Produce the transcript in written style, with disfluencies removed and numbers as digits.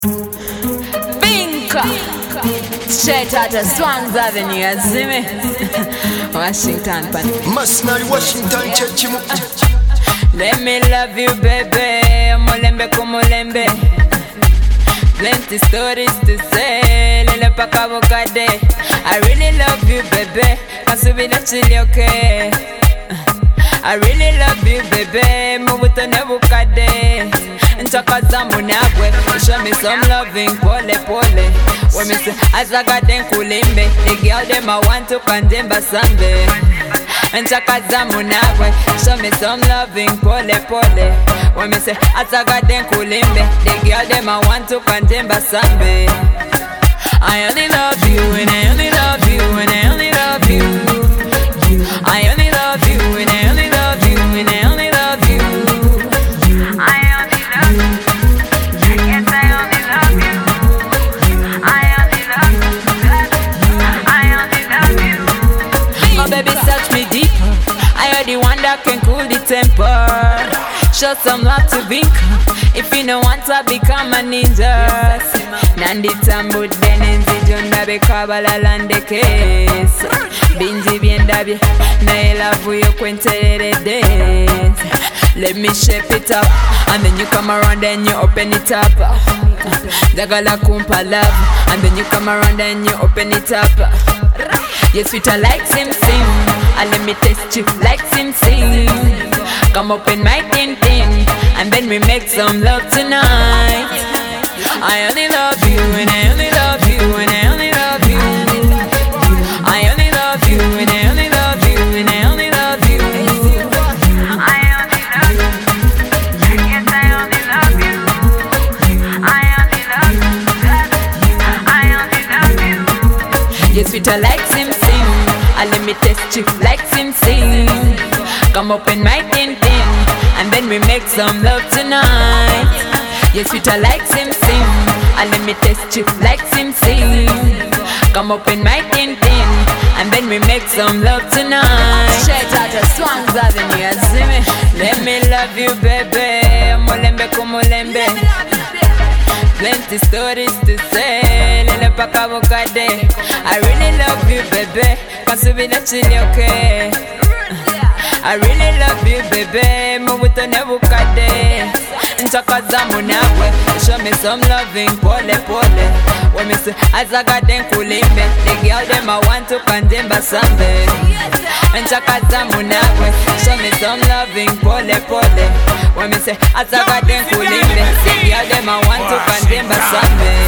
Binka straight out of Swans Avenue, you see me? Washington, pan. Masnari Washington, Chechimu. Let me love you, baby. Molembe kumolembe. Plenty stories to say. Lele paka bokade. I really love you, baby. Kasubila chili, okay. I really love you, baby. Mubuto nebukade. Nchakaza munagwe. Show me some loving, pole pole. When me say azaga den kulimbe, the girl dem I want to kandemba sambe. Nchakaza munagwe. Show me some loving, pole pole. When me say azaga den kulimbe, the girl dem I want to kandemba sambe. I only love you and I only love you and I only love you. I only love you and I only love you and I only love you. I only love you. Yes, I only love you. I only love you. I only love you. Oh baby, touch me deep. I am the one that can cool the temper. Show some love to Bink. If you don't want to become a ninja. Nandi tambu denenzi jonda be kabala lande case. Binzi biendabi na elavu yo kwentere dance. Let me shape it up and then you come around and you open it up. Jagala kumpa love and then you come around and you open it up. Yes, sweeter like Sim Sim. And let me test you like Sim Sim. Come open my tin tin and then we make some love tonight. I only love you and I only love you and I only love you. I only love you and I only love you and I only love you. I only love you. Yes, I only love you. I only love you. I only love you. Yes, sweeter like Sim Sim. And let me test you like Sim Sim. Come open my tin tin and then we make some love tonight. Yes, sweeter like Sim Sim. And let me test you like Sim Sim. Come open my tin tin and then we make some love tonight. Straight out of Swans Avenue, you see me? Let me love you, baby. Molembe kumolembe. Plenty stories to say. Lele paka bokade. I really love you, baby. Kasubila chili, okay. I really love you, baby. Mubuto nebukade. Nchakaza munagwe. Show me some loving, pole pole. When me say azaga den kulimbe, the girl dem I want to kandemba sambe. Nchakaza munagwe. Show me some loving, pole pole. When me say azaga den kulimbe, the girl dem I want to kandemba sambe.